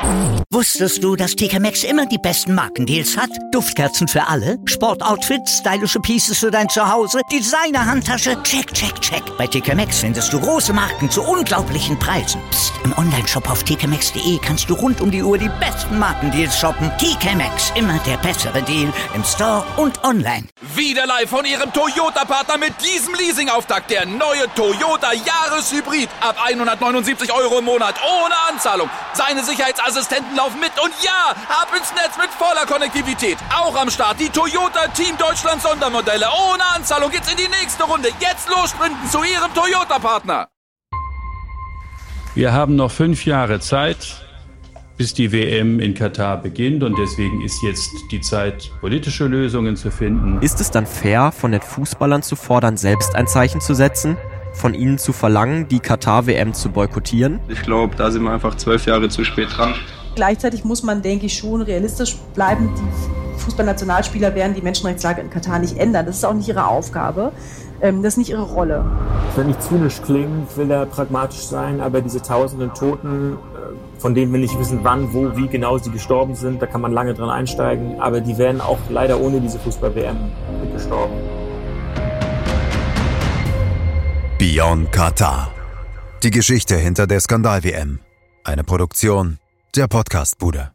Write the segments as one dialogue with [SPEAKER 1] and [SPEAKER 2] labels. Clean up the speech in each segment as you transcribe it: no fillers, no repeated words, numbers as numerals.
[SPEAKER 1] Wusstest du, dass TK Maxx immer die besten Markendeals hat? Duftkerzen für alle, Sportoutfits, stylische Pieces für dein Zuhause, Designer-Handtasche, check, check, check. Bei TK Maxx findest du große Marken zu unglaublichen Preisen. Psst. Im Onlineshop auf tkmaxx.de kannst du rund um die Uhr die besten Markendeals shoppen. TK Maxx, immer der bessere Deal im Store und online.
[SPEAKER 2] Wieder live von Ihrem Toyota-Partner mit diesem Leasing-Auftakt. Der neue Toyota Jahreshybrid. Ab 179 € im Monat. Ohne Anzahlung. Seine Sicherheitsassistenten laufen mit. Und ja, ab ins Netz mit voller Konnektivität. Auch am Start die Toyota Team Deutschland Sondermodelle. Ohne Anzahlung geht's in die nächste Runde. Jetzt los sprinten zu Ihrem Toyota-Partner.
[SPEAKER 3] Wir haben noch 5 Jahre Zeit, bis die WM in Katar beginnt. Und deswegen ist jetzt die Zeit, politische Lösungen zu finden.
[SPEAKER 4] Ist es dann fair, von den Fußballern zu fordern, selbst ein Zeichen zu setzen? Von ihnen zu verlangen, die Katar-WM zu boykottieren?
[SPEAKER 5] Ich glaube, da sind wir einfach 12 Jahre zu spät dran.
[SPEAKER 6] Gleichzeitig muss man, denke ich, schon realistisch bleiben. Die Fußballnationalspieler werden die Menschenrechtslage in Katar nicht ändern. Das ist auch nicht ihre Aufgabe. Das ist nicht ihre Rolle.
[SPEAKER 7] Ich will nicht zynisch klingen, ich will da pragmatisch sein, aber diese tausenden Toten, von denen will ich wissen, wann, wo, wie genau sie gestorben sind, da kann man lange dran einsteigen, aber die wären auch leider ohne diese Fußball-WM gestorben.
[SPEAKER 8] Beyond Katar. Die Geschichte hinter der Skandal-WM. Eine Produktion der Podcast-Bude.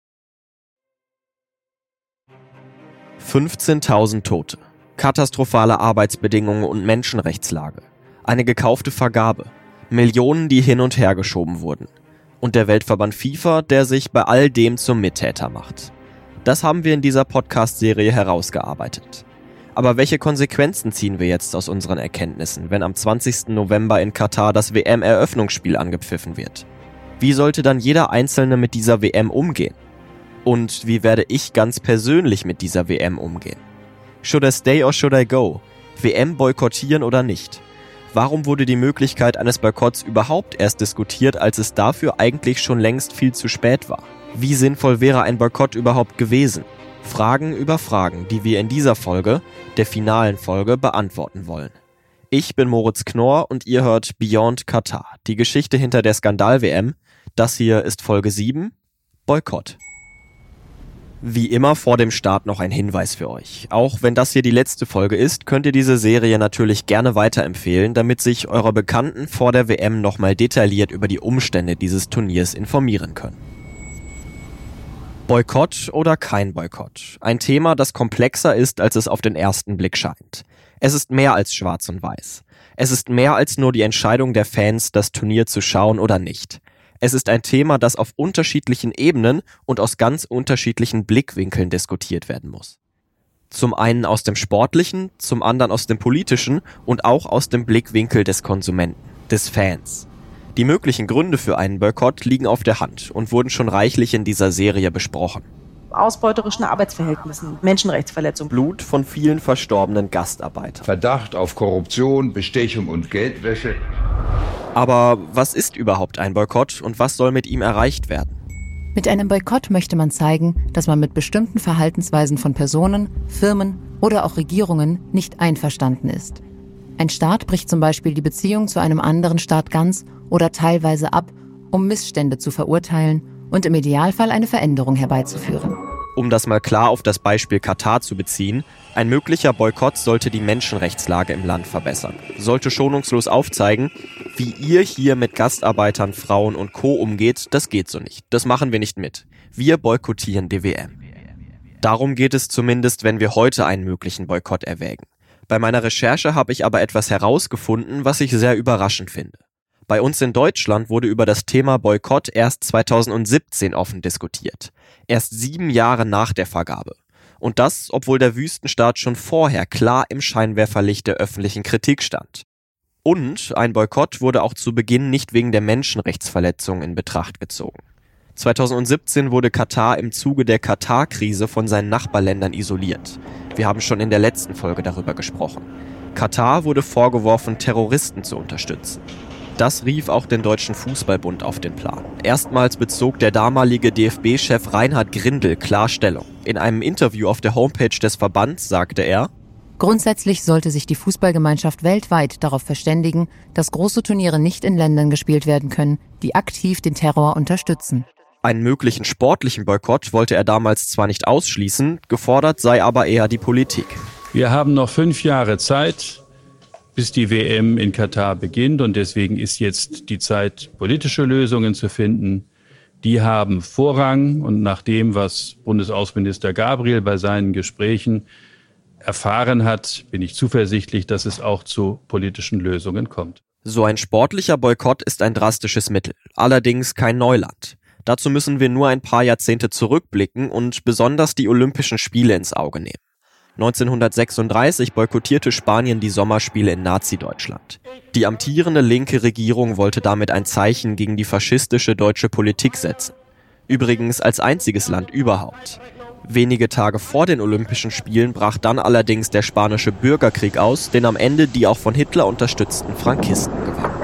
[SPEAKER 4] 15.000 Tote. Katastrophale Arbeitsbedingungen und Menschenrechtslage. Eine gekaufte Vergabe. Millionen, die hin und her geschoben wurden. Und der Weltverband FIFA, der sich bei all dem zum Mittäter macht. Das haben wir in dieser Podcast-Serie herausgearbeitet. Aber welche Konsequenzen ziehen wir jetzt aus unseren Erkenntnissen, wenn am 20. November in Katar das WM-Eröffnungsspiel angepfiffen wird? Wie sollte dann jeder Einzelne mit dieser WM umgehen? Und wie werde ich ganz persönlich mit dieser WM umgehen? Should I stay or should I go? WM boykottieren oder nicht? Warum wurde die Möglichkeit eines Boykotts überhaupt erst diskutiert, als es dafür eigentlich schon längst viel zu spät war? Wie sinnvoll wäre ein Boykott überhaupt gewesen? Fragen über Fragen, die wir in dieser Folge, der finalen Folge, beantworten wollen. Ich bin Moritz Knorr und ihr hört Beyond Katar, die Geschichte hinter der Skandal-WM. Das hier ist Folge 7, Boykott. Wie immer vor dem Start noch ein Hinweis für euch. Auch wenn das hier die letzte Folge ist, könnt ihr diese Serie natürlich gerne weiterempfehlen, damit sich eure Bekannten vor der WM nochmal detailliert über die Umstände dieses Turniers informieren können. Boykott oder kein Boykott? Ein Thema, das komplexer ist, als es auf den ersten Blick scheint. Es ist mehr als schwarz und weiß. Es ist mehr als nur die Entscheidung der Fans, das Turnier zu schauen oder nicht. Es ist ein Thema, das auf unterschiedlichen Ebenen und aus ganz unterschiedlichen Blickwinkeln diskutiert werden muss. Zum einen aus dem Sportlichen, zum anderen aus dem Politischen und auch aus dem Blickwinkel des Konsumenten, des Fans. Die möglichen Gründe für einen Boykott liegen auf der Hand und wurden schon reichlich in dieser Serie besprochen.
[SPEAKER 6] Ausbeuterischen Arbeitsverhältnissen, Menschenrechtsverletzungen.
[SPEAKER 4] Blut von vielen verstorbenen Gastarbeitern.
[SPEAKER 9] Verdacht auf Korruption, Bestechung und Geldwäsche.
[SPEAKER 4] Aber was ist überhaupt ein Boykott und was soll mit ihm erreicht werden?
[SPEAKER 10] Mit einem Boykott möchte man zeigen, dass man mit bestimmten Verhaltensweisen von Personen, Firmen oder auch Regierungen nicht einverstanden ist. Ein Staat bricht zum Beispiel die Beziehung zu einem anderen Staat ganz oder teilweise ab, um Missstände zu verurteilen und im Idealfall eine Veränderung herbeizuführen.
[SPEAKER 4] Um das mal klar auf das Beispiel Katar zu beziehen, ein möglicher Boykott sollte die Menschenrechtslage im Land verbessern, sollte schonungslos aufzeigen, wie ihr hier mit Gastarbeitern, Frauen und Co. umgeht, das geht so nicht. Das machen wir nicht mit. Wir boykottieren die WM. Darum geht es zumindest, wenn wir heute einen möglichen Boykott erwägen. Bei meiner Recherche habe ich aber etwas herausgefunden, was ich sehr überraschend finde. Bei uns in Deutschland wurde über das Thema Boykott erst 2017 offen diskutiert. Erst 7 Jahre nach der Vergabe. Und das, obwohl der Wüstenstaat schon vorher klar im Scheinwerferlicht der öffentlichen Kritik stand. Und ein Boykott wurde auch zu Beginn nicht wegen der Menschenrechtsverletzungen in Betracht gezogen. 2017 wurde Katar im Zuge der Katar-Krise von seinen Nachbarländern isoliert. Wir haben schon in der letzten Folge darüber gesprochen. Katar wurde vorgeworfen, Terroristen zu unterstützen. Das rief auch den Deutschen Fußballbund auf den Plan. Erstmals bezog der damalige DFB-Chef Reinhard Grindel klar Stellung. In einem Interview auf der Homepage des Verbands sagte er:
[SPEAKER 10] Grundsätzlich sollte sich die Fußballgemeinschaft weltweit darauf verständigen, dass große Turniere nicht in Ländern gespielt werden können, die aktiv den Terror unterstützen.
[SPEAKER 4] Einen möglichen sportlichen Boykott wollte er damals zwar nicht ausschließen, gefordert sei aber eher die Politik.
[SPEAKER 3] Wir haben noch 5 Jahre Zeit, bis die WM in Katar beginnt. Und deswegen ist jetzt die Zeit, politische Lösungen zu finden. Die haben Vorrang. Und nach dem, was Bundesaußenminister Gabriel bei seinen Gesprächen erfahren hat, bin ich zuversichtlich, dass es auch zu politischen Lösungen kommt.
[SPEAKER 4] So ein sportlicher Boykott ist ein drastisches Mittel, allerdings kein Neuland. Dazu müssen wir nur ein paar Jahrzehnte zurückblicken und besonders die Olympischen Spiele ins Auge nehmen. 1936 boykottierte Spanien die Sommerspiele in Nazi-Deutschland. Die amtierende linke Regierung wollte damit ein Zeichen gegen die faschistische deutsche Politik setzen. Übrigens als einziges Land überhaupt. Wenige Tage vor den Olympischen Spielen brach dann allerdings der spanische Bürgerkrieg aus, den am Ende die auch von Hitler unterstützten Frankisten gewannen.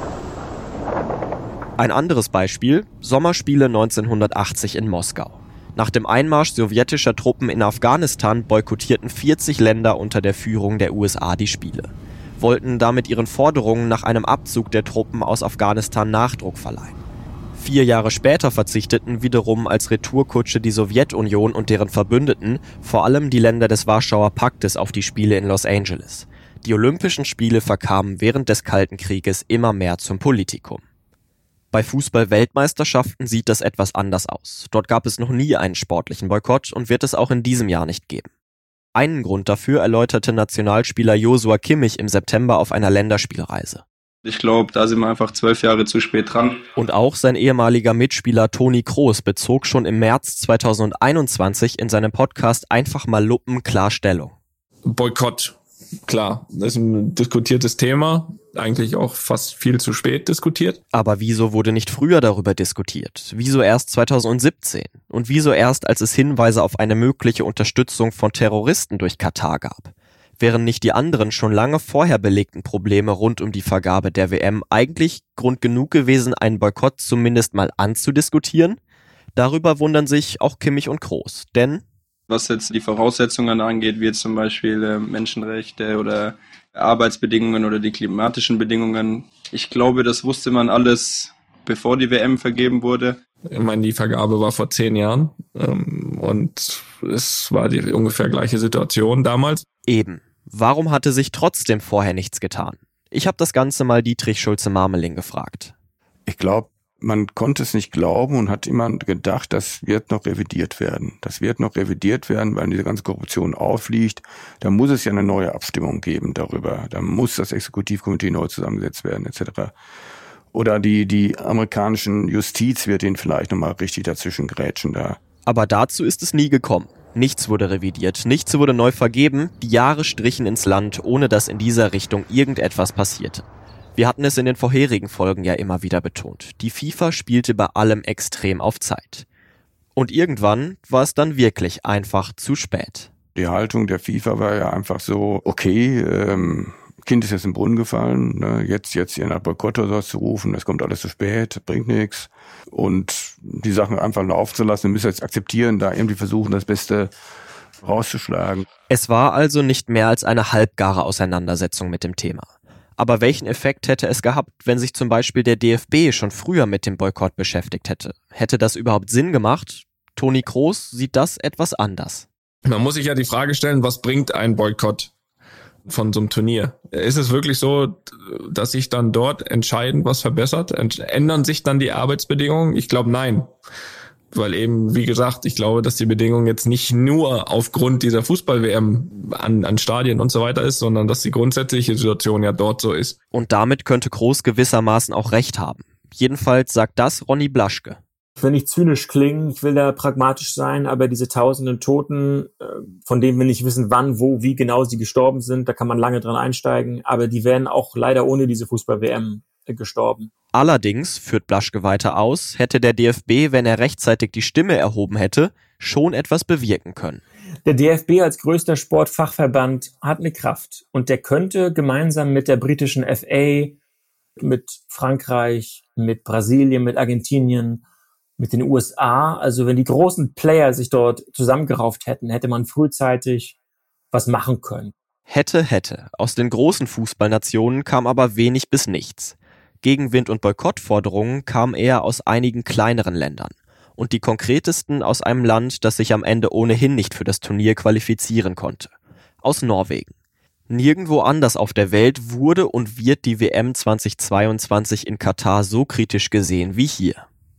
[SPEAKER 4] Ein anderes Beispiel: Sommerspiele 1980 in Moskau. Nach dem Einmarsch sowjetischer Truppen in Afghanistan boykottierten 40 Länder unter der Führung der USA die Spiele, wollten damit ihren Forderungen nach einem Abzug der Truppen aus Afghanistan Nachdruck verleihen. 4 Jahre später verzichteten wiederum als Retourkutsche die Sowjetunion und deren Verbündeten, vor allem die Länder des Warschauer Paktes, auf die Spiele in Los Angeles. Die Olympischen Spiele verkamen während des Kalten Krieges immer mehr zum Politikum. Bei Fußball-Weltmeisterschaften sieht das etwas anders aus. Dort gab es noch nie einen sportlichen Boykott und wird es auch in diesem Jahr nicht geben. Einen Grund dafür erläuterte Nationalspieler Joshua Kimmich im September auf einer Länderspielreise.
[SPEAKER 5] Ich glaube, da sind wir einfach 12 Jahre zu spät dran.
[SPEAKER 4] Und auch sein ehemaliger Mitspieler Toni Kroos bezog schon im März 2021 in seinem Podcast Einfach mal Luppen klar Stellung.
[SPEAKER 11] Boykott, klar, das ist ein diskutiertes Thema, eigentlich auch fast viel zu spät diskutiert.
[SPEAKER 4] Aber wieso wurde nicht früher darüber diskutiert? Wieso erst 2017? Und wieso erst, als es Hinweise auf eine mögliche Unterstützung von Terroristen durch Katar gab? Wären nicht die anderen schon lange vorher belegten Probleme rund um die Vergabe der WM eigentlich Grund genug gewesen, einen Boykott zumindest mal anzudiskutieren? Darüber wundern sich auch Kimmich und Kroos, denn
[SPEAKER 5] was jetzt die Voraussetzungen angeht, wie jetzt zum Beispiel Menschenrechte oder Arbeitsbedingungen oder die klimatischen Bedingungen, ich glaube, das wusste man alles, bevor die WM vergeben wurde.
[SPEAKER 11] Ich meine, die Vergabe war vor 10 Jahren und es war die ungefähr gleiche Situation damals.
[SPEAKER 4] Eben. Warum hatte sich trotzdem vorher nichts getan? Ich habe das Ganze mal Dietrich Schulze-Marmeling gefragt.
[SPEAKER 12] Ich glaube, man konnte es nicht glauben und hat immer gedacht, das wird noch revidiert werden. Das wird noch revidiert werden, weil diese ganze Korruption aufliegt. Da muss es ja eine neue Abstimmung geben darüber. Da muss das Exekutivkomitee neu zusammengesetzt werden, etc. Oder die amerikanischen Justiz wird ihnen vielleicht nochmal richtig dazwischen grätschen da.
[SPEAKER 4] Aber dazu ist es nie gekommen. Nichts wurde revidiert, nichts wurde neu vergeben, die Jahre strichen ins Land, ohne dass in dieser Richtung irgendetwas passierte. Wir hatten es in den vorherigen Folgen ja immer wieder betont. Die FIFA spielte bei allem extrem auf Zeit. Und irgendwann war es dann wirklich einfach zu spät.
[SPEAKER 12] Die Haltung der FIFA war ja einfach so, okay, Kind ist jetzt im Brunnen gefallen, ne? Jetzt ihren Boykott oder sowas zu rufen, das kommt alles zu spät, bringt nichts. Und die Sachen einfach laufen zu lassen, wir müssen jetzt akzeptieren, da irgendwie versuchen, das Beste rauszuschlagen.
[SPEAKER 4] Es war also nicht mehr als eine halbgare Auseinandersetzung mit dem Thema. Aber welchen Effekt hätte es gehabt, wenn sich zum Beispiel der DFB schon früher mit dem Boykott beschäftigt hätte? Hätte das überhaupt Sinn gemacht? Toni Kroos sieht das etwas anders.
[SPEAKER 11] Man muss sich ja die Frage stellen, was bringt ein Boykott von so einem Turnier? Ist es wirklich so, dass sich dann dort entscheidend was verbessert? Ändern sich dann die Arbeitsbedingungen? Ich glaube, nein. Weil eben, wie gesagt, ich glaube, dass die Bedingung jetzt nicht nur aufgrund dieser Fußball-WM an Stadien und so weiter ist, sondern dass die grundsätzliche Situation ja dort so ist.
[SPEAKER 4] Und damit könnte Kroos gewissermaßen auch recht haben. Jedenfalls sagt das Ronny Blaschke.
[SPEAKER 7] Ich will nicht zynisch klingen, ich will da pragmatisch sein, aber diese tausenden Toten, von denen wir nicht wissen, wann, wo, wie genau sie gestorben sind, da kann man lange dran einsteigen, aber die wären auch leider ohne diese Fußball-WM gestorben.
[SPEAKER 4] Allerdings, führt Blaschke weiter aus, hätte der DFB, wenn er rechtzeitig die Stimme erhoben hätte, schon etwas bewirken können.
[SPEAKER 7] Der DFB als größter Sportfachverband hat eine Kraft und der könnte gemeinsam mit der britischen FA, mit Frankreich, mit Brasilien, mit Argentinien, mit den USA, also wenn die großen Player sich dort zusammengerauft hätten, hätte man frühzeitig was machen können.
[SPEAKER 4] Hätte. Aus den großen Fußballnationen kam aber wenig bis nichts. Gegenwind und Boykottforderungen kamen eher aus einigen kleineren Ländern. und die konkretesten aus einem Land, das sich am Ende ohnehin nicht für das Turnier qualifizieren konnte. Aus Norwegen. Nirgendwo anders auf der Welt wurde und wird die WM 2022 in Katar so kritisch gesehen wie hier.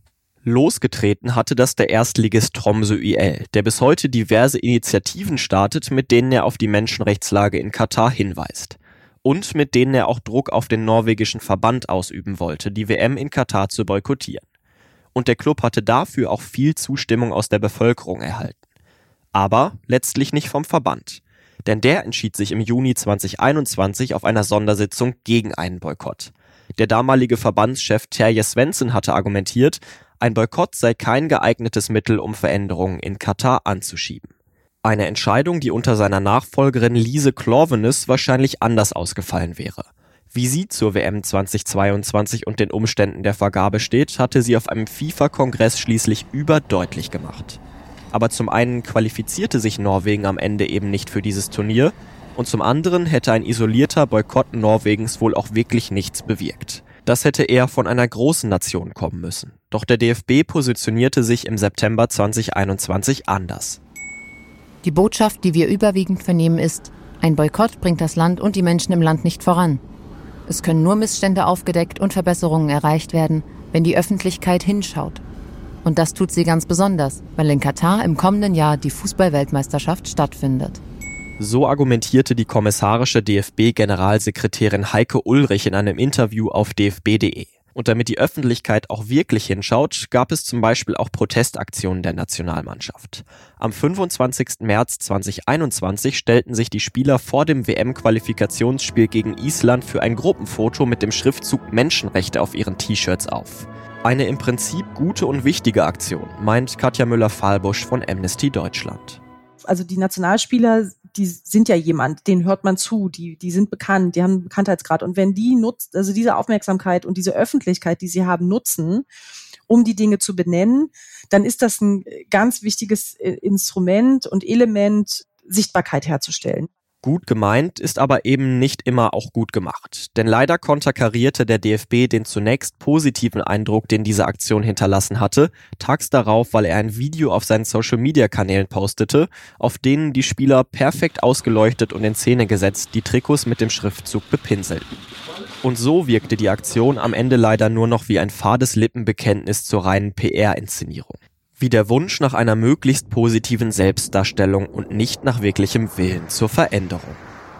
[SPEAKER 4] Losgetreten hatte das der Erstligist Tromsø IL, der bis heute diverse Initiativen startet, mit denen er auf die Menschenrechtslage in Katar hinweist. Und mit denen er auch Druck auf den norwegischen Verband ausüben wollte, die WM in Katar zu boykottieren. Und der Club hatte dafür auch viel Zustimmung aus der Bevölkerung erhalten. Aber letztlich nicht vom Verband. Denn der entschied sich im Juni 2021 auf einer Sondersitzung gegen einen Boykott. Der damalige Verbandschef Terje Svensson hatte argumentiert, ein Boykott sei kein geeignetes Mittel, um Veränderungen in Katar anzuschieben. Eine Entscheidung, die unter seiner Nachfolgerin Lise Klaveness wahrscheinlich anders ausgefallen wäre. Wie sie zur WM 2022 und den Umständen der Vergabe steht, hatte sie auf einem FIFA-Kongress schließlich überdeutlich gemacht. Aber zum einen qualifizierte sich Norwegen am Ende eben nicht für dieses Turnier und zum anderen hätte ein isolierter Boykott Norwegens wohl auch wirklich nichts bewirkt. Das hätte eher von einer großen Nation kommen müssen. Doch der DFB positionierte sich im September 2021 anders.
[SPEAKER 10] Die Botschaft, die wir überwiegend vernehmen, ist, ein Boykott bringt das Land und die Menschen im Land nicht voran. Es können nur Missstände aufgedeckt und Verbesserungen erreicht werden, wenn die Öffentlichkeit hinschaut. Und das tut sie ganz besonders, weil in Katar im kommenden Jahr die Fußball-Weltmeisterschaft stattfindet.
[SPEAKER 4] So argumentierte die kommissarische DFB-Generalsekretärin Heike Ulrich in einem Interview auf dfb.de. Und damit die Öffentlichkeit auch wirklich hinschaut, gab es zum Beispiel auch Protestaktionen der Nationalmannschaft. Am 25. März 2021 stellten sich die Spieler vor dem WM-Qualifikationsspiel gegen Island für ein Gruppenfoto mit dem Schriftzug Menschenrechte auf ihren T-Shirts auf. Eine im Prinzip gute und wichtige Aktion, meint Katja Müller-Fahlbusch von Amnesty Deutschland.
[SPEAKER 6] Also die Nationalspieler, die sind ja jemand, denen hört man zu, die sind bekannt, die haben einen Bekanntheitsgrad. Und wenn die nutzt, also diese Aufmerksamkeit und diese Öffentlichkeit, die sie haben, nutzen, um die Dinge zu benennen, dann ist das ein ganz wichtiges Instrument und Element, Sichtbarkeit herzustellen.
[SPEAKER 4] Gut gemeint ist aber eben nicht immer auch gut gemacht. Denn leider konterkarierte der DFB den zunächst positiven Eindruck, den diese Aktion hinterlassen hatte, tags darauf, weil er ein Video auf seinen Social-Media-Kanälen postete, auf denen die Spieler perfekt ausgeleuchtet und in Szene gesetzt die Trikots mit dem Schriftzug bepinselten. Und so wirkte die Aktion am Ende leider nur noch wie ein fades Lippenbekenntnis zur reinen PR-Inszenierung. Wie der Wunsch nach einer möglichst positiven Selbstdarstellung und nicht nach wirklichem Willen zur Veränderung.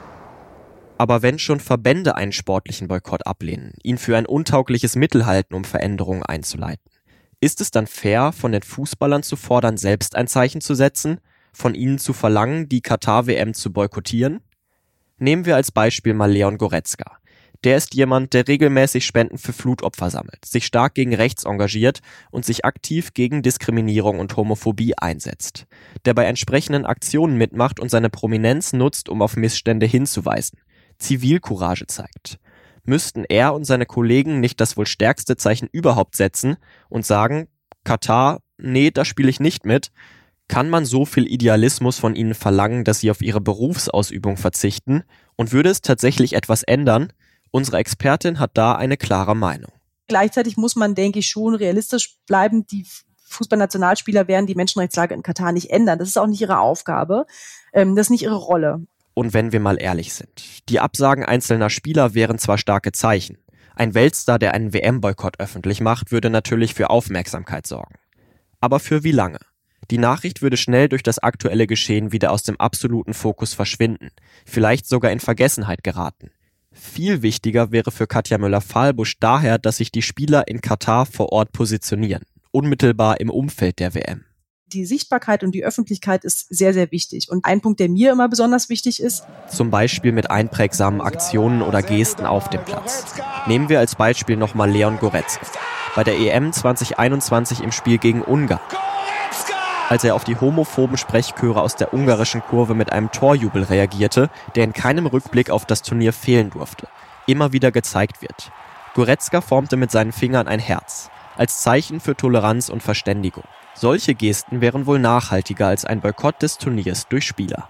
[SPEAKER 4] Aber wenn schon Verbände einen sportlichen Boykott ablehnen, ihn für ein untaugliches Mittel halten, um Veränderungen einzuleiten, ist es dann fair, von den Fußballern zu fordern, selbst ein Zeichen zu setzen, von ihnen zu verlangen, die Katar-WM zu boykottieren? Nehmen wir als Beispiel mal Leon Goretzka. Der ist jemand, der regelmäßig Spenden für Flutopfer sammelt, sich stark gegen rechts engagiert und sich aktiv gegen Diskriminierung und Homophobie einsetzt. Der bei entsprechenden Aktionen mitmacht und seine Prominenz nutzt, um auf Missstände hinzuweisen. Zivilcourage zeigt. Müssten er und seine Kollegen nicht das wohl stärkste Zeichen überhaupt setzen und sagen, Katar, nee, da spiele ich nicht mit, kann man so viel Idealismus von ihnen verlangen, dass sie auf ihre Berufsausübung verzichten? Und würde es tatsächlich etwas ändern? Unsere Expertin hat da eine klare Meinung.
[SPEAKER 6] Gleichzeitig muss man, denke ich, schon realistisch bleiben. Die Fußballnationalspieler werden die Menschenrechtslage in Katar nicht ändern. Das ist auch nicht ihre Aufgabe. Das ist nicht ihre Rolle.
[SPEAKER 4] Und wenn wir mal ehrlich sind, die Absagen einzelner Spieler wären zwar starke Zeichen. Ein Weltstar, der einen WM-Boykott öffentlich macht, würde natürlich für Aufmerksamkeit sorgen. Aber für wie lange? Die Nachricht würde schnell durch das aktuelle Geschehen wieder aus dem absoluten Fokus verschwinden, vielleicht sogar in Vergessenheit geraten. Viel wichtiger wäre für Katja Müller-Fahlbusch daher, dass sich die Spieler in Katar vor Ort positionieren, unmittelbar im Umfeld der WM.
[SPEAKER 6] Die Sichtbarkeit und die Öffentlichkeit ist sehr, sehr wichtig. Und ein Punkt, der mir immer besonders wichtig ist,
[SPEAKER 4] zum Beispiel mit einprägsamen Aktionen oder Gesten auf dem Platz. Nehmen wir als Beispiel nochmal Leon Goretzka. Bei der EM 2021 im Spiel gegen Ungarn. Als er auf die homophoben Sprechchöre aus der ungarischen Kurve mit einem Torjubel reagierte, der in keinem Rückblick auf das Turnier fehlen durfte, immer wieder gezeigt wird. Goretzka formte mit seinen Fingern ein Herz, als Zeichen für Toleranz und Verständigung. Solche Gesten wären wohl nachhaltiger als ein Boykott des Turniers durch Spieler.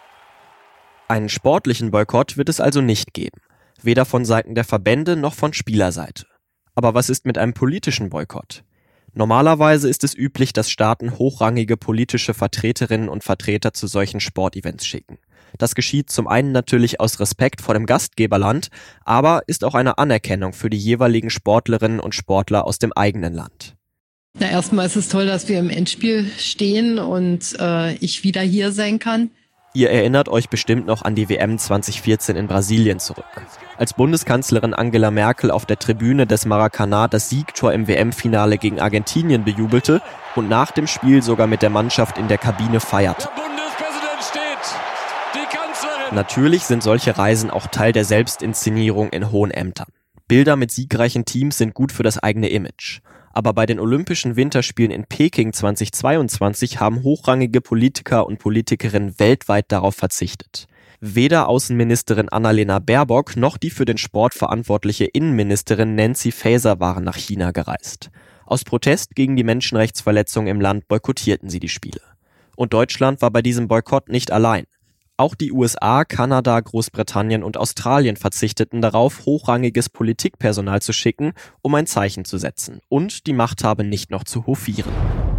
[SPEAKER 4] Einen sportlichen Boykott wird es also nicht geben, weder von Seiten der Verbände noch von Spielerseite. Aber was ist mit einem politischen Boykott? Normalerweise ist es üblich, dass Staaten hochrangige politische Vertreterinnen und Vertreter zu solchen Sportevents schicken. Das geschieht zum einen natürlich aus Respekt vor dem Gastgeberland, aber ist auch eine Anerkennung für die jeweiligen Sportlerinnen und Sportler aus dem eigenen Land.
[SPEAKER 13] Na, erstmal ist es toll, dass wir im Endspiel stehen und ich wieder hier sein kann.
[SPEAKER 4] Ihr erinnert euch bestimmt noch an die WM 2014 in Brasilien zurück. Als Bundeskanzlerin Angela Merkel auf der Tribüne des Maracanã das Siegtor im WM-Finale gegen Argentinien bejubelte und nach dem Spiel sogar mit der Mannschaft in der Kabine feierte.
[SPEAKER 14] Der Bundespräsident steht, die Kanzlerin.
[SPEAKER 4] Natürlich sind solche Reisen auch Teil der Selbstinszenierung in hohen Ämtern. Bilder mit siegreichen Teams sind gut für das eigene Image. Aber bei den Olympischen Winterspielen in Peking 2022 haben hochrangige Politiker und Politikerinnen weltweit darauf verzichtet. Weder Außenministerin Annalena Baerbock noch die für den Sport verantwortliche Innenministerin Nancy Faeser waren nach China gereist. Aus Protest gegen die Menschenrechtsverletzungen im Land boykottierten sie die Spiele. Und Deutschland war bei diesem Boykott nicht allein. Auch die USA, Kanada, Großbritannien und Australien verzichteten darauf, hochrangiges Politikpersonal zu schicken, um ein Zeichen zu setzen und die Machthaber nicht noch zu hofieren.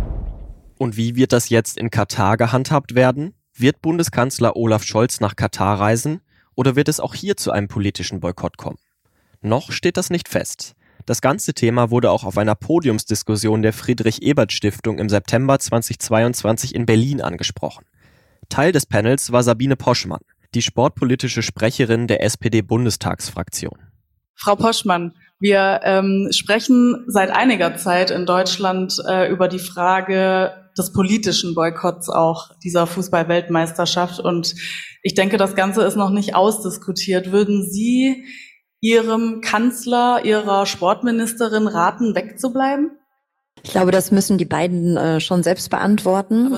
[SPEAKER 4] Und wie wird das jetzt in Katar gehandhabt werden? Wird Bundeskanzler Olaf Scholz nach Katar reisen oder wird es auch hier zu einem politischen Boykott kommen? Noch steht das nicht fest. Das ganze Thema wurde auch auf einer Podiumsdiskussion der Friedrich-Ebert-Stiftung im September 2022 in Berlin angesprochen. Teil des Panels war Sabine Poschmann, die sportpolitische Sprecherin der SPD-Bundestagsfraktion.
[SPEAKER 15] Frau Poschmann, wir sprechen seit einiger Zeit in Deutschland über die Frage des politischen Boykotts auch dieser Fußball-Weltmeisterschaft. Und ich denke, das Ganze ist noch nicht ausdiskutiert. Würden Sie Ihrem Kanzler, Ihrer Sportministerin raten, wegzubleiben?
[SPEAKER 16] Ich glaube, das müssen die beiden schon selbst beantworten.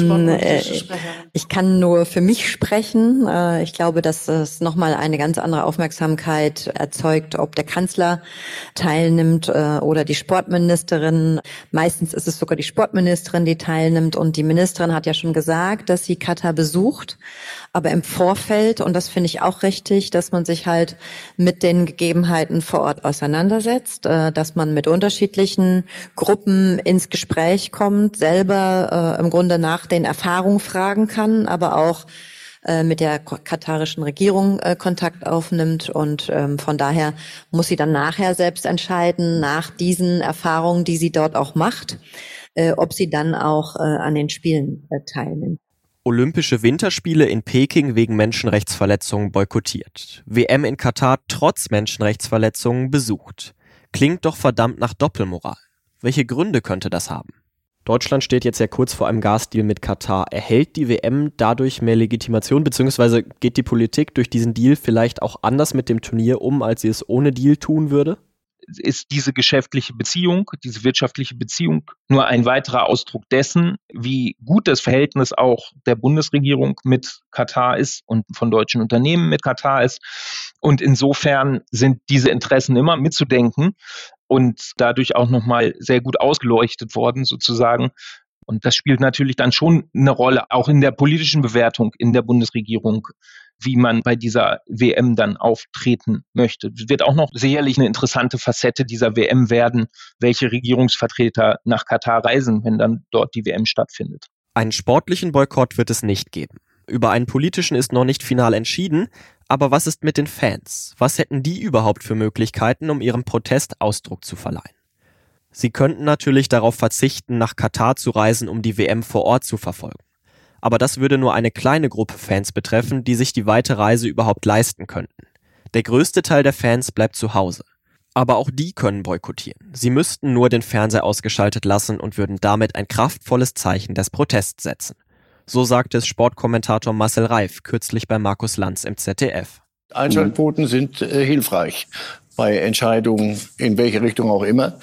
[SPEAKER 16] Ich kann nur für mich sprechen. Ich glaube, dass es nochmal eine ganz andere Aufmerksamkeit erzeugt, ob der Kanzler teilnimmt oder die Sportministerin. Meistens ist es sogar die Sportministerin, die teilnimmt. Und die Ministerin hat ja schon gesagt, dass sie Katar besucht. Aber im Vorfeld, und das finde ich auch richtig, dass man sich halt mit den Gegebenheiten vor Ort auseinandersetzt, dass man mit unterschiedlichen Gruppen ins Gespräch kommt, selber im Grunde nach den Erfahrungen fragen kann, aber auch mit der katarischen Regierung Kontakt aufnimmt. Und von daher muss sie dann nachher selbst entscheiden, nach diesen Erfahrungen, die sie dort auch macht, ob sie dann auch an den Spielen teilnimmt.
[SPEAKER 4] Olympische Winterspiele in Peking wegen Menschenrechtsverletzungen boykottiert. WM in Katar trotz Menschenrechtsverletzungen besucht. Klingt doch verdammt nach Doppelmoral. Welche Gründe könnte das haben? Deutschland steht jetzt ja kurz vor einem Gasdeal mit Katar. Erhält die WM dadurch mehr Legitimation, beziehungsweise geht die Politik durch diesen Deal vielleicht auch anders mit dem Turnier um, als sie es ohne Deal tun würde?
[SPEAKER 17] Ist diese geschäftliche Beziehung, diese wirtschaftliche Beziehung nur ein weiterer Ausdruck dessen, wie gut das Verhältnis auch der Bundesregierung mit Katar ist und von deutschen Unternehmen mit Katar ist. Und insofern sind diese Interessen immer mitzudenken und dadurch auch nochmal sehr gut ausgeleuchtet worden sozusagen. Und das spielt natürlich dann schon eine Rolle, auch in der politischen Bewertung in der Bundesregierung, wie man bei dieser WM dann auftreten möchte. Es wird auch noch sicherlich eine interessante Facette dieser WM werden, welche Regierungsvertreter nach Katar reisen, wenn dann dort die WM stattfindet.
[SPEAKER 4] Einen sportlichen Boykott wird es nicht geben. Über einen politischen ist noch nicht final entschieden, aber was ist mit den Fans? Was hätten die überhaupt für Möglichkeiten, um ihrem Protest Ausdruck zu verleihen? Sie könnten natürlich darauf verzichten, nach Katar zu reisen, um die WM vor Ort zu verfolgen. Aber das würde nur eine kleine Gruppe Fans betreffen, die sich die weite Reise überhaupt leisten könnten. Der größte Teil der Fans bleibt zu Hause. Aber auch die können boykottieren. Sie müssten nur den Fernseher ausgeschaltet lassen und würden damit ein kraftvolles Zeichen des Protests setzen. So sagte es Sportkommentator Marcel Reif kürzlich bei Markus Lanz im ZDF.
[SPEAKER 18] Einschaltquoten sind hilfreich bei Entscheidungen in welche Richtung auch immer.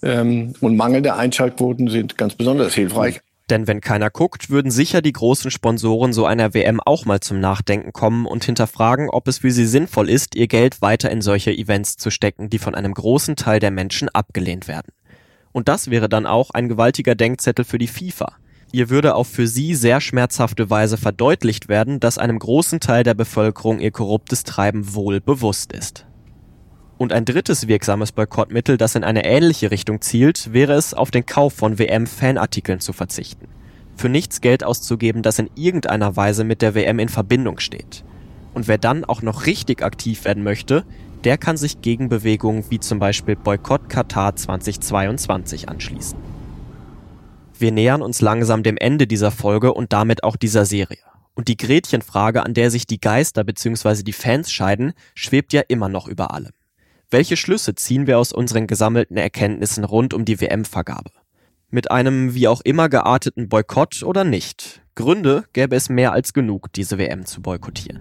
[SPEAKER 18] Und mangelnde Einschaltquoten sind ganz besonders hilfreich.
[SPEAKER 4] Denn wenn keiner guckt, würden sicher die großen Sponsoren so einer WM auch mal zum Nachdenken kommen und hinterfragen, ob es für sie sinnvoll ist, ihr Geld weiter in solche Events zu stecken, die von einem großen Teil der Menschen abgelehnt werden. Und das wäre dann auch ein gewaltiger Denkzettel für die FIFA. Ihr würde auf für sie sehr schmerzhafte Weise verdeutlicht werden, dass einem großen Teil der Bevölkerung ihr korruptes Treiben wohl bewusst ist. Und ein drittes wirksames Boykottmittel, das in eine ähnliche Richtung zielt, wäre es, auf den Kauf von WM-Fanartikeln zu verzichten. Für nichts Geld auszugeben, das in irgendeiner Weise mit der WM in Verbindung steht. Und wer dann auch noch richtig aktiv werden möchte, der kann sich Gegenbewegungen wie zum Beispiel Boykott Katar 2022 anschließen. Wir nähern uns langsam dem Ende dieser Folge und damit auch dieser Serie. Und die Gretchenfrage, an der sich die Geister bzw. die Fans scheiden, schwebt ja immer noch über allem. Welche Schlüsse ziehen wir aus unseren gesammelten Erkenntnissen rund um die WM-Vergabe? Mit einem wie auch immer gearteten Boykott oder nicht? Gründe gäbe es mehr als genug, diese WM zu boykottieren.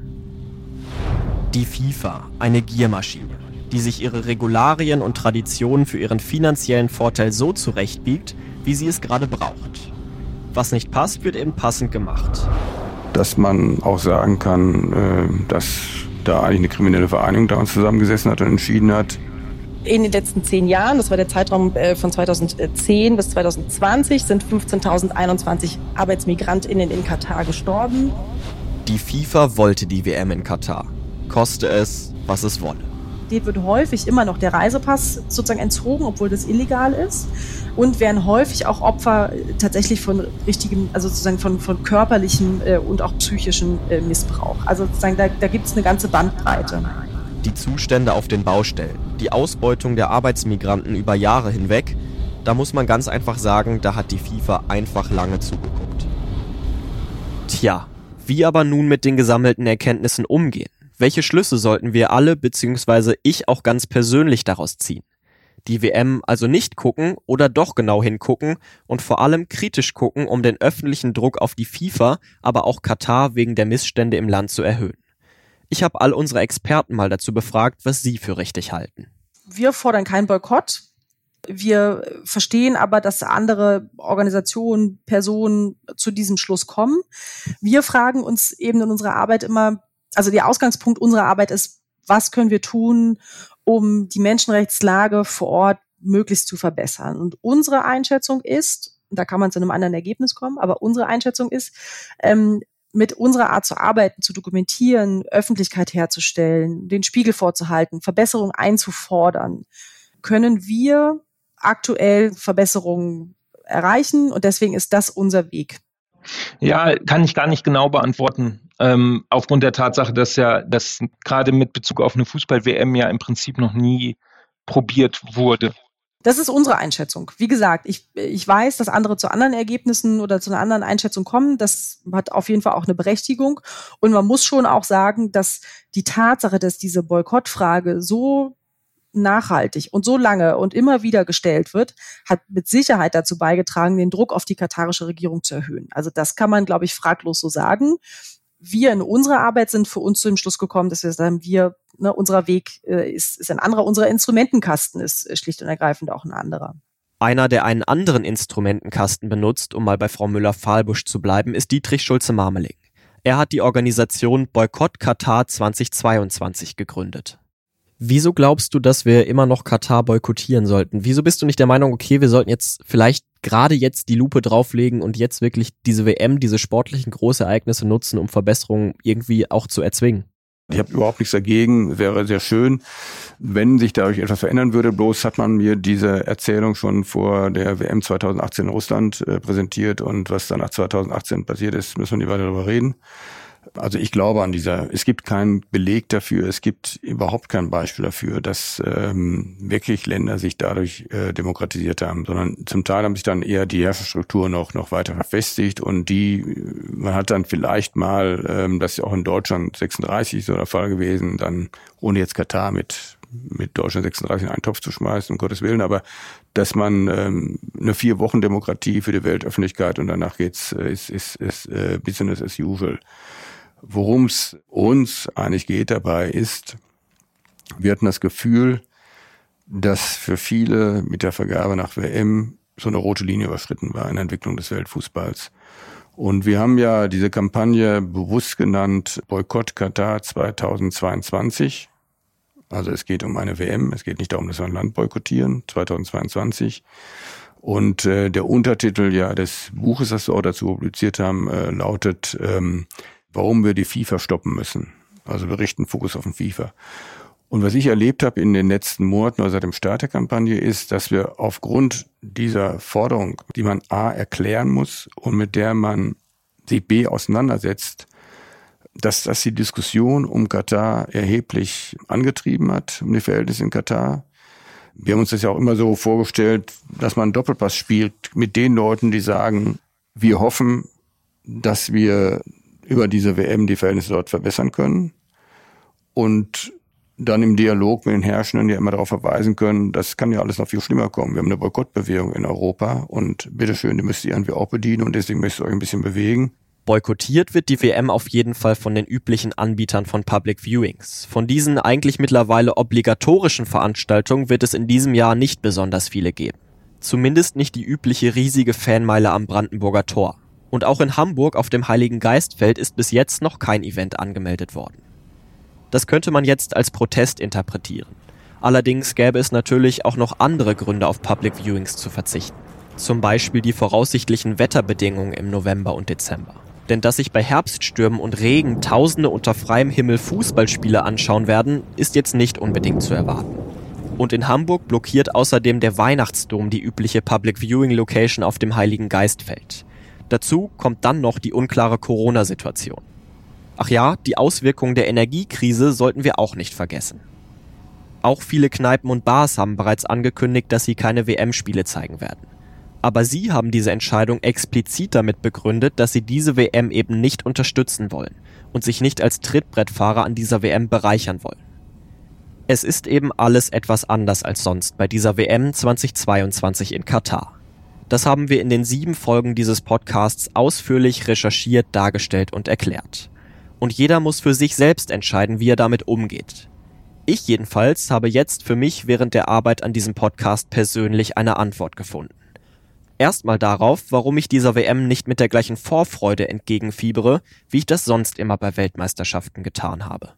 [SPEAKER 4] Die FIFA, eine Giermaschine, die sich ihre Regularien und Traditionen für ihren finanziellen Vorteil so zurechtbiegt, wie sie es gerade braucht. Was nicht passt, wird eben passend gemacht.
[SPEAKER 12] Dass man auch sagen kann, dass da eigentlich eine kriminelle Vereinigung da uns zusammengesessen hat und entschieden hat.
[SPEAKER 6] In den letzten 10 Jahren, das war der Zeitraum von 2010 bis 2020, sind 15.021 ArbeitsmigrantInnen in Katar gestorben.
[SPEAKER 4] Die FIFA wollte die WM in Katar. Koste es, was es wolle.
[SPEAKER 6] Denen wird häufig immer noch der Reisepass sozusagen entzogen, obwohl das illegal ist. Und werden häufig auch Opfer tatsächlich von richtigem, also sozusagen von körperlichem und auch psychischem Missbrauch. Also sozusagen da gibt es eine ganze Bandbreite.
[SPEAKER 4] Die Zustände auf den Baustellen, die Ausbeutung der Arbeitsmigranten über Jahre hinweg, da muss man ganz einfach sagen, da hat die FIFA einfach lange zugeguckt. Tja, wie aber nun mit den gesammelten Erkenntnissen umgehen? Welche Schlüsse sollten wir alle bzw. ich auch ganz persönlich daraus ziehen? Die WM also nicht gucken oder doch genau hingucken und vor allem kritisch gucken, um den öffentlichen Druck auf die FIFA, aber auch Katar wegen der Missstände im Land zu erhöhen. Ich habe all unsere Experten mal dazu befragt, was sie für richtig halten.
[SPEAKER 6] Wir fordern keinen Boykott. Wir verstehen aber, dass andere Organisationen, Personen zu diesem Schluss kommen. Wir fragen uns eben in unserer Arbeit immer, also der Ausgangspunkt unserer Arbeit ist, was können wir tun, um die Menschenrechtslage vor Ort möglichst zu verbessern. Und unsere Einschätzung ist, da kann man zu einem anderen Ergebnis kommen, aber unsere Einschätzung ist, mit unserer Art zu arbeiten, zu dokumentieren, Öffentlichkeit herzustellen, den Spiegel vorzuhalten, Verbesserungen einzufordern, können wir aktuell Verbesserungen erreichen und deswegen ist das unser Weg.
[SPEAKER 17] Ja, kann ich gar nicht genau beantworten. Aufgrund der Tatsache, dass das gerade mit Bezug auf eine Fußball-WM ja im Prinzip noch nie probiert wurde.
[SPEAKER 6] Das ist unsere Einschätzung. Wie gesagt, ich weiß, dass andere zu anderen Ergebnissen oder zu einer anderen Einschätzung kommen. Das hat auf jeden Fall auch eine Berechtigung. Und man muss schon auch sagen, dass die Tatsache, dass diese Boykottfrage so nachhaltig und so lange und immer wieder gestellt wird, hat mit Sicherheit dazu beigetragen, den Druck auf die katarische Regierung zu erhöhen. Also das kann man, glaube ich, fraglos so sagen. Wir in unserer Arbeit sind für uns zu dem Schluss gekommen, dass wir sagen, unser Weg ist ein anderer, unser Instrumentenkasten ist schlicht und ergreifend auch ein anderer.
[SPEAKER 4] Einer, der einen anderen Instrumentenkasten benutzt, um mal bei Frau Müller-Fahlbusch zu bleiben, ist Dietrich Schulze-Marmeling. Er hat die Organisation Boykott Katar 2022 gegründet. Wieso glaubst du, dass wir immer noch Katar boykottieren sollten? Wieso bist du nicht der Meinung, okay, wir sollten jetzt vielleicht gerade jetzt die Lupe drauflegen und jetzt wirklich diese WM, diese sportlichen Großereignisse nutzen, um Verbesserungen irgendwie auch zu erzwingen?
[SPEAKER 12] Ich habe überhaupt nichts dagegen. Wäre sehr schön, wenn sich dadurch etwas verändern würde. Bloß hat man mir diese Erzählung schon vor der WM 2018 in Russland präsentiert. Und was dann nach 2018 passiert ist, müssen wir nicht weiter darüber reden. Also ich glaube es gibt keinen Beleg dafür, es gibt überhaupt kein Beispiel dafür, dass wirklich Länder sich dadurch demokratisiert haben, sondern zum Teil haben sich dann eher die Herrschaftsstrukturen noch weiter verfestigt und man hat dann vielleicht mal, das ist ja auch in Deutschland 36 so der Fall gewesen, dann ohne jetzt Katar mit Deutschland 36 in einen Topf zu schmeißen, um Gottes Willen, aber dass man eine 4 Wochen Demokratie für die Weltöffentlichkeit und danach ist Business as usual. Worum es uns eigentlich geht dabei ist, wir hatten das Gefühl, dass für viele mit der Vergabe nach WM so eine rote Linie überschritten war in der Entwicklung des Weltfußballs. Und wir haben ja diese Kampagne bewusst genannt Boykott Katar 2022. Also es geht um eine WM, es geht nicht darum, dass wir ein Land boykottieren, 2022. Und der Untertitel des Buches, das wir auch dazu publiziert haben, lautet warum wir die FIFA stoppen müssen. Also wir richten Fokus auf den FIFA. Und was ich erlebt habe in den letzten Monaten oder seit dem Start der Kampagne ist, dass wir aufgrund dieser Forderung, die man A erklären muss und mit der man sich B auseinandersetzt, dass das die Diskussion um Katar erheblich angetrieben hat, um die Verhältnisse in Katar. Wir haben uns das ja auch immer so vorgestellt, dass man einen Doppelpass spielt mit den Leuten, die sagen, wir hoffen, dass wir über diese WM die Verhältnisse dort verbessern können und dann im Dialog mit den Herrschenden ja immer darauf verweisen können, das kann ja alles noch viel schlimmer kommen. Wir haben eine Boykottbewegung in Europa und bitteschön, die müsst ihr irgendwie auch bedienen und deswegen müsst ihr euch ein bisschen bewegen.
[SPEAKER 4] Boykottiert wird die WM auf jeden Fall von den üblichen Anbietern von Public Viewings. Von diesen eigentlich mittlerweile obligatorischen Veranstaltungen wird es in diesem Jahr nicht besonders viele geben. Zumindest nicht die übliche riesige Fanmeile am Brandenburger Tor. Und auch in Hamburg auf dem Heiligen Geistfeld ist bis jetzt noch kein Event angemeldet worden. Das könnte man jetzt als Protest interpretieren. Allerdings gäbe es natürlich auch noch andere Gründe, auf Public Viewings zu verzichten. Zum Beispiel die voraussichtlichen Wetterbedingungen im November und Dezember. Denn dass sich bei Herbststürmen und Regen Tausende unter freiem Himmel Fußballspiele anschauen werden, ist jetzt nicht unbedingt zu erwarten. Und in Hamburg blockiert außerdem der Weihnachtsdom die übliche Public Viewing Location auf dem Heiligen Geistfeld. Dazu kommt dann noch die unklare Corona-Situation. Ach ja, die Auswirkungen der Energiekrise sollten wir auch nicht vergessen. Auch viele Kneipen und Bars haben bereits angekündigt, dass sie keine WM-Spiele zeigen werden. Aber sie haben diese Entscheidung explizit damit begründet, dass sie diese WM eben nicht unterstützen wollen und sich nicht als Trittbrettfahrer an dieser WM bereichern wollen. Es ist eben alles etwas anders als sonst bei dieser WM 2022 in Katar. Das haben wir in den 7 Folgen dieses Podcasts ausführlich recherchiert, dargestellt und erklärt. Und jeder muss für sich selbst entscheiden, wie er damit umgeht. Ich jedenfalls habe jetzt für mich während der Arbeit an diesem Podcast persönlich eine Antwort gefunden. Erstmal darauf, warum ich dieser WM nicht mit der gleichen Vorfreude entgegenfiebere, wie ich das sonst immer bei Weltmeisterschaften getan habe.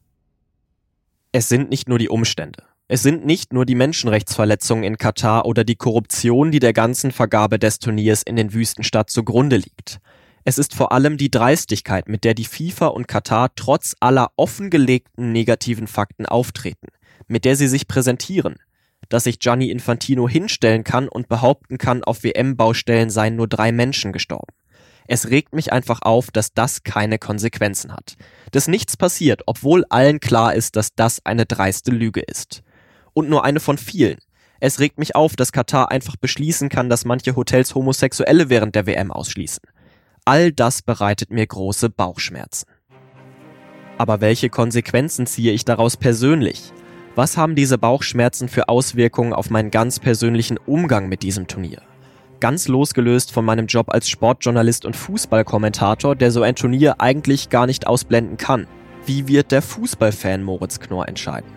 [SPEAKER 4] Es sind nicht nur die Umstände. Es sind nicht nur die Menschenrechtsverletzungen in Katar oder die Korruption, die der ganzen Vergabe des Turniers in den Wüstenstadt zugrunde liegt. Es ist vor allem die Dreistigkeit, mit der die FIFA und Katar trotz aller offengelegten negativen Fakten auftreten, mit der sie sich präsentieren, dass sich Gianni Infantino hinstellen kann und behaupten kann, auf WM-Baustellen seien nur 3 Menschen gestorben. Es regt mich einfach auf, dass das keine Konsequenzen hat. Dass nichts passiert, obwohl allen klar ist, dass das eine dreiste Lüge ist. Und nur eine von vielen. Es regt mich auf, dass Katar einfach beschließen kann, dass manche Hotels Homosexuelle während der WM ausschließen. All das bereitet mir große Bauchschmerzen. Aber welche Konsequenzen ziehe ich daraus persönlich? Was haben diese Bauchschmerzen für Auswirkungen auf meinen ganz persönlichen Umgang mit diesem Turnier? Ganz losgelöst von meinem Job als Sportjournalist und Fußballkommentator, der so ein Turnier eigentlich gar nicht ausblenden kann. Wie wird der Fußballfan Moritz Knorr entscheiden?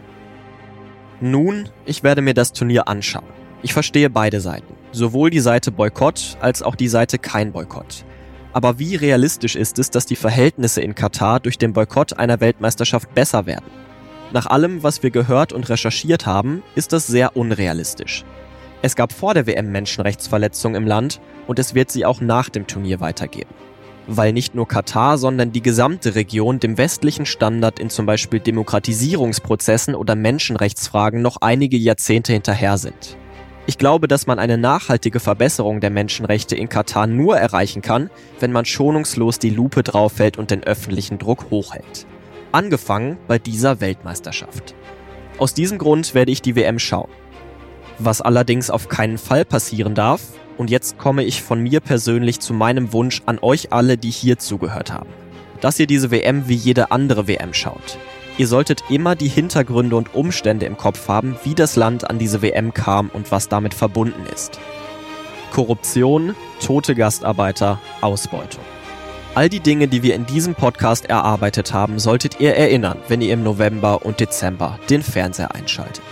[SPEAKER 4] Nun, ich werde mir das Turnier anschauen. Ich verstehe beide Seiten. Sowohl die Seite Boykott als auch die Seite kein Boykott. Aber wie realistisch ist es, dass die Verhältnisse in Katar durch den Boykott einer Weltmeisterschaft besser werden? Nach allem, was wir gehört und recherchiert haben, ist das sehr unrealistisch. Es gab vor der WM Menschenrechtsverletzungen im Land und es wird sie auch nach dem Turnier weitergeben. Weil nicht nur Katar, sondern die gesamte Region dem westlichen Standard in zum Beispiel Demokratisierungsprozessen oder Menschenrechtsfragen noch einige Jahrzehnte hinterher sind. Ich glaube, dass man eine nachhaltige Verbesserung der Menschenrechte in Katar nur erreichen kann, wenn man schonungslos die Lupe draufhält und den öffentlichen Druck hochhält. Angefangen bei dieser Weltmeisterschaft. Aus diesem Grund werde ich die WM schauen. Was allerdings auf keinen Fall passieren darf, und jetzt komme ich von mir persönlich zu meinem Wunsch an euch alle, die hier zugehört haben. Dass ihr diese WM wie jede andere WM schaut. Ihr solltet immer die Hintergründe und Umstände im Kopf haben, wie das Land an diese WM kam und was damit verbunden ist. Korruption, tote Gastarbeiter, Ausbeutung. All die Dinge, die wir in diesem Podcast erarbeitet haben, solltet ihr erinnern, wenn ihr im November und Dezember den Fernseher einschaltet.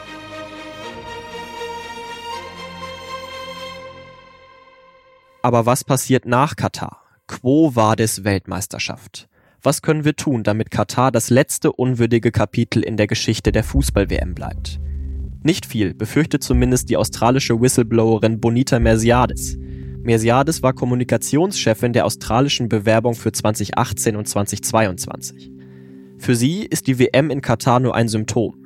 [SPEAKER 4] Aber was passiert nach Katar? Quo vadis Weltmeisterschaft? Was können wir tun, damit Katar das letzte unwürdige Kapitel in der Geschichte der Fußball-WM bleibt? Nicht viel, befürchtet zumindest die australische Whistleblowerin Bonita Mersiades. Mersiades war Kommunikationschefin der australischen Bewerbung für 2018 und 2022. Für sie ist die WM in Katar nur ein Symptom.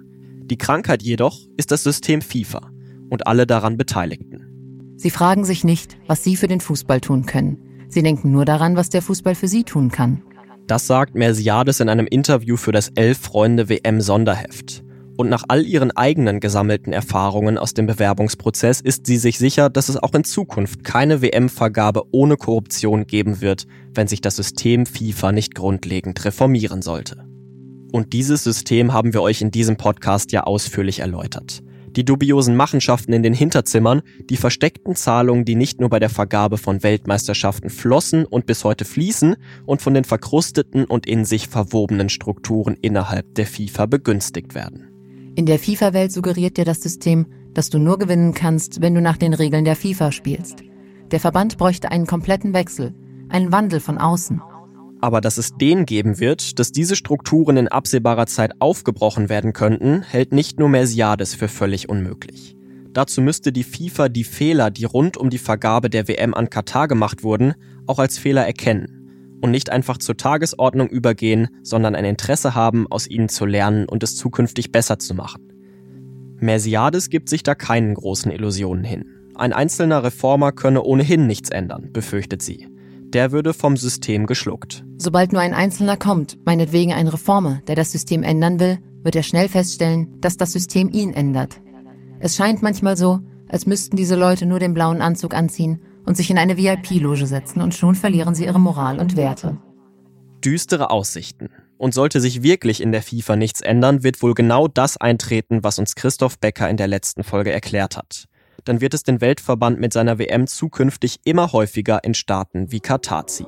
[SPEAKER 4] Die Krankheit jedoch ist das System FIFA und alle daran Beteiligten.
[SPEAKER 10] Sie fragen sich nicht, was sie für den Fußball tun können. Sie denken nur daran, was der Fußball für sie tun kann.
[SPEAKER 4] Das sagt Mersiades in einem Interview für das 11-Freunde-WM-Sonderheft. Und nach all ihren eigenen gesammelten Erfahrungen aus dem Bewerbungsprozess ist sie sich sicher, dass es auch in Zukunft keine WM-Vergabe ohne Korruption geben wird, wenn sich das System FIFA nicht grundlegend reformieren sollte. Und dieses System haben wir euch in diesem Podcast ja ausführlich erläutert. Die dubiosen Machenschaften in den Hinterzimmern, die versteckten Zahlungen, die nicht nur bei der Vergabe von Weltmeisterschaften flossen und bis heute fließen und von den verkrusteten und in sich verwobenen Strukturen innerhalb der FIFA begünstigt werden.
[SPEAKER 10] In der FIFA-Welt suggeriert dir das System, dass du nur gewinnen kannst, wenn du nach den Regeln der FIFA spielst. Der Verband bräuchte einen kompletten Wechsel, einen Wandel von außen.
[SPEAKER 4] Aber dass es den geben wird, dass diese Strukturen in absehbarer Zeit aufgebrochen werden könnten, hält nicht nur Mersiades für völlig unmöglich. Dazu müsste die FIFA die Fehler, die rund um die Vergabe der WM an Katar gemacht wurden, auch als Fehler erkennen und nicht einfach zur Tagesordnung übergehen, sondern ein Interesse haben, aus ihnen zu lernen und es zukünftig besser zu machen. Mersiades gibt sich da keinen großen Illusionen hin. Ein einzelner Reformer könne ohnehin nichts ändern, befürchtet sie. Der würde vom System geschluckt.
[SPEAKER 10] Sobald nur ein Einzelner kommt, meinetwegen ein Reformer, der das System ändern will, wird er schnell feststellen, dass das System ihn ändert. Es scheint manchmal so, als müssten diese Leute nur den blauen Anzug anziehen und sich in eine VIP-Loge setzen und schon verlieren sie ihre Moral und Werte.
[SPEAKER 4] Düstere Aussichten. Und sollte sich wirklich in der FIFA nichts ändern, wird wohl genau das eintreten, was uns Christoph Becker in der letzten Folge erklärt hat. Dann wird es den Weltverband mit seiner WM zukünftig immer häufiger in Staaten wie Katar ziehen.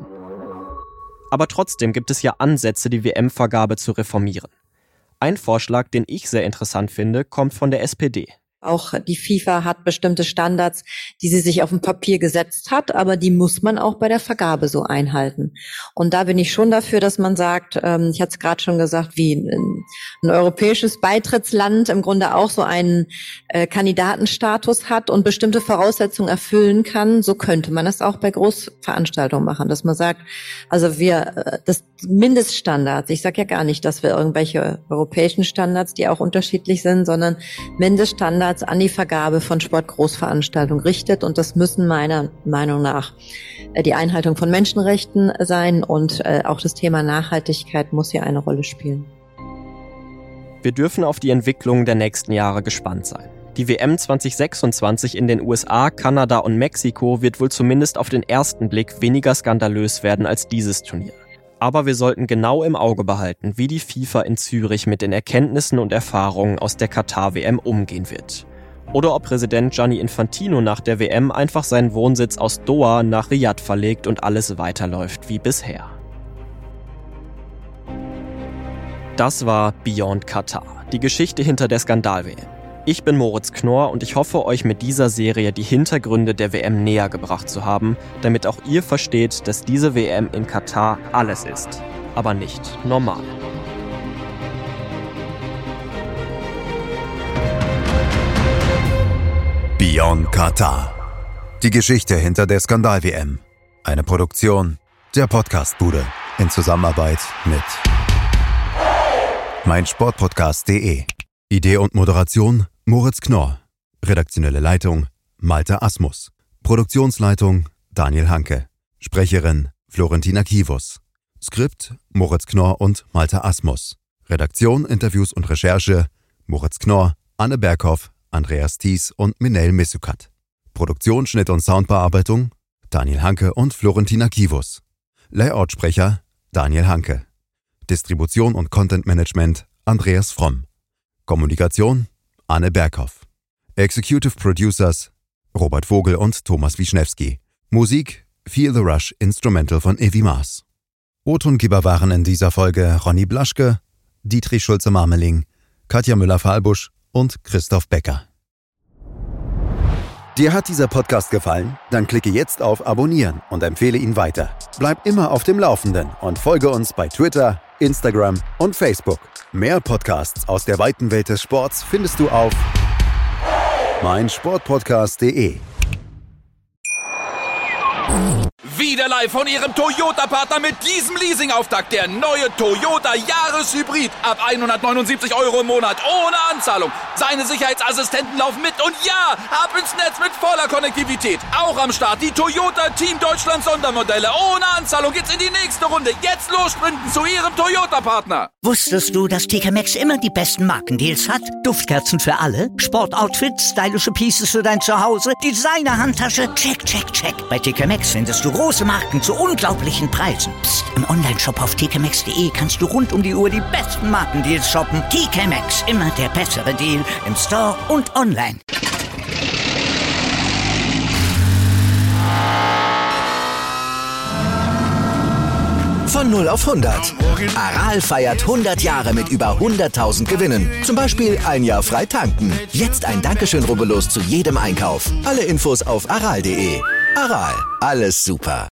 [SPEAKER 4] Aber trotzdem gibt es ja Ansätze, die WM-Vergabe zu reformieren. Ein Vorschlag, den ich sehr interessant finde, kommt von der SPD.
[SPEAKER 16] Auch die FIFA hat bestimmte Standards, die sie sich auf dem Papier gesetzt hat, aber die muss man auch bei der Vergabe so einhalten. Und da bin ich schon dafür, dass man sagt, ich hatte es gerade schon gesagt, wie ein europäisches Beitrittsland im Grunde auch so einen Kandidatenstatus hat und bestimmte Voraussetzungen erfüllen kann. So könnte man es auch bei Großveranstaltungen machen, dass man sagt, also das Mindeststandards, ich sage ja gar nicht, dass wir irgendwelche europäischen Standards, die auch unterschiedlich sind, sondern Mindeststandards an die Vergabe von Sportgroßveranstaltungen richtet. Und das müssen meiner Meinung nach die Einhaltung von Menschenrechten sein und auch das Thema Nachhaltigkeit muss hier eine Rolle spielen.
[SPEAKER 4] Wir dürfen auf die Entwicklung der nächsten Jahre gespannt sein. Die WM 2026 in den USA, Kanada und Mexiko wird wohl zumindest auf den ersten Blick weniger skandalös werden als dieses Turnier. Aber wir sollten genau im Auge behalten, wie die FIFA in Zürich mit den Erkenntnissen und Erfahrungen aus der Katar-WM umgehen wird. Oder ob Präsident Gianni Infantino nach der WM einfach seinen Wohnsitz aus Doha nach Riyadh verlegt und alles weiterläuft wie bisher. Das war Beyond Katar, die Geschichte hinter der Skandal-WM. Ich bin Moritz Knorr und ich hoffe, euch mit dieser Serie die Hintergründe der WM näher gebracht zu haben, damit auch ihr versteht, dass diese WM in Katar alles ist, aber nicht normal.
[SPEAKER 8] Beyond Katar. Die Geschichte hinter der Skandal-WM. Eine Produktion der Podcastbude in Zusammenarbeit mit meinsportpodcast.de. Idee und Moderation Moritz Knorr. Redaktionelle Leitung Malte Asmus. Produktionsleitung Daniel Hanke. Sprecherin Florentina Kivus. Skript Moritz Knorr und Malte Asmus. Redaktion, Interviews und Recherche Moritz Knorr, Anne Berghoff, Andreas Thies und Minel Missukat. Produktion, Schnitt und Soundbearbeitung Daniel Hanke und Florentina Kivus. Layoutsprecher Daniel Hanke. Distribution und Content Management Andreas Fromm. Kommunikation Anne Berghoff. Executive Producers Robert Vogel und Thomas Wischnewski. Musik Feel the Rush Instrumental von Evi Maas. O-Tongeber waren in dieser Folge Ronny Blaschke, Dietrich Schulze-Marmeling, Katja Müller-Fahlbusch und Christoph Becker. Dir hat dieser Podcast gefallen? Dann klicke jetzt auf Abonnieren und empfehle ihn weiter. Bleib immer auf dem Laufenden und folge uns bei Twitter, Instagram und Facebook. Mehr Podcasts aus der weiten Welt des Sports findest du auf meinsportpodcast.de.
[SPEAKER 2] live von Ihrem Toyota-Partner mit diesem Leasing-Auftakt. Der neue Toyota Jahreshybrid. Ab 179 € im Monat. Ohne Anzahlung. Seine Sicherheitsassistenten laufen mit. Und ja, ab ins Netz mit voller Konnektivität. Auch am Start die Toyota Team Deutschland Sondermodelle. Ohne Anzahlung geht's in die nächste Runde. Jetzt los sprinten zu Ihrem Toyota-Partner.
[SPEAKER 1] Wusstest du, dass TK Maxx immer die besten Markendeals hat? Duftkerzen für alle, Sportoutfits, stylische Pieces für dein Zuhause, Designer-Handtasche, check, check, check. Bei TK Maxx findest du große Marken zu unglaublichen Preisen. Psst. Im Onlineshop auf tkmaxx.de kannst du rund um die Uhr die besten Markendeals shoppen. TK Maxx, immer der bessere Deal im Store und online.
[SPEAKER 19] Von 0 auf 100. Aral feiert 100 Jahre mit über 100.000 Gewinnen. Zum Beispiel ein Jahr frei tanken. Jetzt ein Dankeschön, rubbellos zu jedem Einkauf. Alle Infos auf aral.de. Aral, alles super.